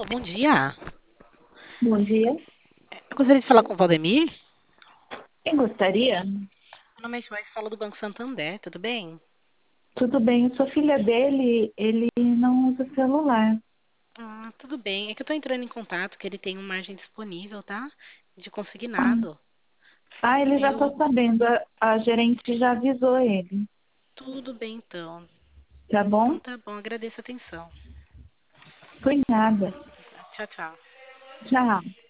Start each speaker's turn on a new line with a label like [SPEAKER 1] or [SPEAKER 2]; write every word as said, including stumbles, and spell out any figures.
[SPEAKER 1] Alô, bom dia.
[SPEAKER 2] Bom dia.
[SPEAKER 1] Eu gostaria de falar com o Valdemir.
[SPEAKER 2] Quem gostaria?
[SPEAKER 1] Meu nome é Joyce, falo do Banco Santander, tudo bem?
[SPEAKER 2] Tudo bem, eu sou filha dele, ele não usa celular.
[SPEAKER 1] Ah, tudo bem. É que eu tô entrando em contato, que ele tem uma margem disponível, tá? De
[SPEAKER 2] Ah,
[SPEAKER 1] consignado.
[SPEAKER 2] ah, ele
[SPEAKER 1] Aí
[SPEAKER 2] já está
[SPEAKER 1] eu,
[SPEAKER 2] sabendo, a, a gerente já avisou ele,
[SPEAKER 1] tudo bem então.
[SPEAKER 2] tá
[SPEAKER 1] Então
[SPEAKER 2] bom?
[SPEAKER 1] tá bom, agradeço a atenção.
[SPEAKER 2] Foi nada.
[SPEAKER 1] Tchau, tchau.
[SPEAKER 2] Tchau.